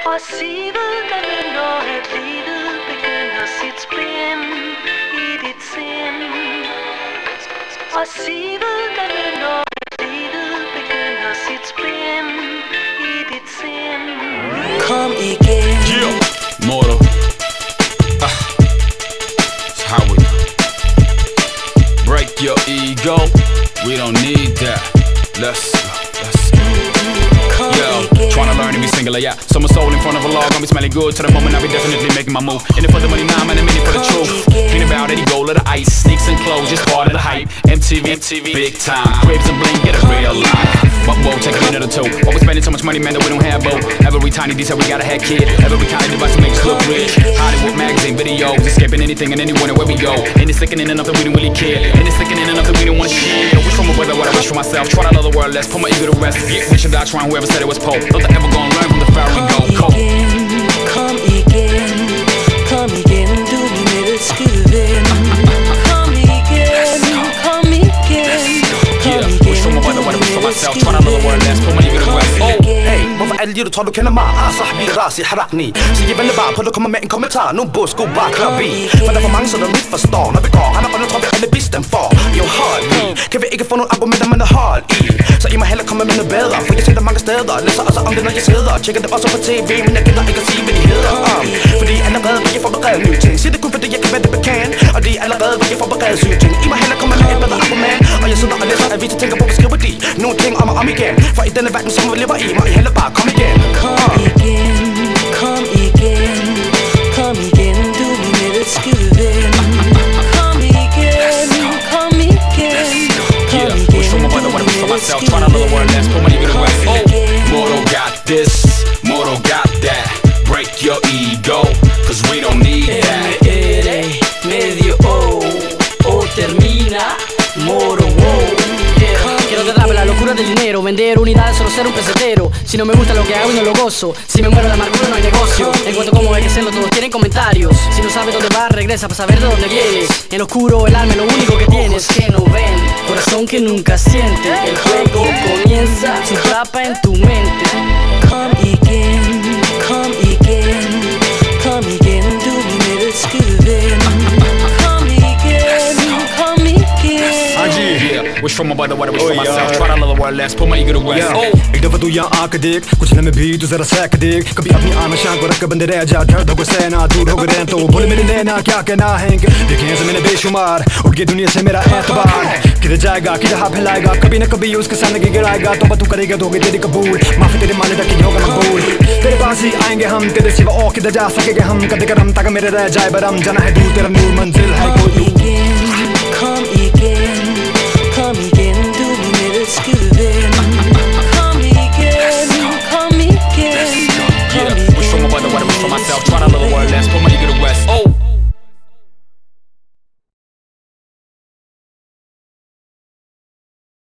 Og siderne, når at livet begynder sit spin i dit sind. Og siderne, når at livet begynder sit spin i dit sind. Kom igen. Yeah, mortal. It's how we break your ego. We don't need that. Let's go. Yo, tryna learn to be singular, yeah. Summer soul in front of a log, gonna be smelling good. To the moment, I'll be definitely making my move. In it for the money, now I'm in a minute for the truth. Ain't about any goal of the ice, sneaks and clothes, just part of the hype. MTV, big time. Cribs and bling, get a real life. But whoa, take a minute or two. But we're spending so much money, man, that we don't have both. Every tiny detail, we gotta have kid. Every kind of device to make us look rich. Hollywood magazine, videos, escaping anything and anyone and where we go. And it's sticking in enough that we don't really care. And it's sticking in enough that we don't wanna share. Wish for my brother what I wish for myself. Try to love the world less, put my ego to rest. Get rich and die trying, whoever said it was Pope. Don't ever gonna learn from the Pharaoh and go cold. Kom igen, kom igen, du med skuden. Kom igen, kom igen. Yeah, wish for my brother what I wish for myself. Try to love the world less, put my ego to rest. Oh, hey, hvorfor alle de, du tror du kender mig? Sahabi, Rasi, Harakni. Så jeg venter bare på, at du kommer med en kommentar. Nu burde sgu bare klare vi. For der er for mange, så der misforstår. Når vi går, han er og nu tror vi alle bistand for. Jo, hold me. Kan vi ikke få nogle argumenter, man er hold i? Så I må hellere komme med noget bedre. For jeg ser det mange steder. Læser også om det, når jeg sidder. Tjekker det også på tv, men jeg gider ikke at sige, hvad de hedder. Fordi allerede vil jeg forberede nye ting. Siger det kun fordi jeg kan være det bekendt. Og det er allerede vil jeg forberede syge ting. I må hellere komme med et bedre argument. Og jeg sidder og læser aviser, tænker på, hvad skriver de. Nogle ting om og om igen. For i denne verden, som vi lever i, må I hellere bare komme igen. Kom igen, kom igen. Kom igen, du med skuden. Kom igen, kom igen. Yeah, wish for my brother what I wish for myself. Try to love the world less, put my ego to rest. Oh, Mortal got this, Mortal got that. Break your ego, cause we don't need that. Medio o termina Moro, wow. Quiero tratarme la locura del dinero, vender unidades, solo ser un pesetero. Si no me gusta lo que hago y no lo gozo, si me muero de amargura no hay negocio. En cuanto a cómo hay que hacerlo, todos tienen comentarios. Si no sabes dónde vas, regresa para saber de dónde vienes. En lo oscuro el alma es lo único que tienes. Que no ven, corazón que nunca siente. El juego comienza, su tapa en tu mente. Come again, come again. Come again, du med skuden. Come again, come again. Yeah, wish for my brother what I wish for myself. Try to love the world less, put my ego to rest. एक दफा तू यहाँ आके देख कुछ में भी तू जरा सहक देख कभी अपनी आमशान को रख के बंदे रह जा दर्द हो सहना दूर हो गए तो बोले मेरे नैना क्या कहना है देखे से मैंने बेशुमार उठ गई दुनिया से मेरा एतबार किधर जाएगा किधर हाथ फैलाएगा कभी न कभी उसके सामने गिराएगा तो तू करेगा तो होगी तेरी कबूल माफी तेरे माने तक होगा मकबूल तेरे पास ही आएंगे हम तेरे सिवा और किधर जा सकेंगे हम कदे करम तक मेरे रह जाए बरम जाना है दूर तेरा नूर मंजिल है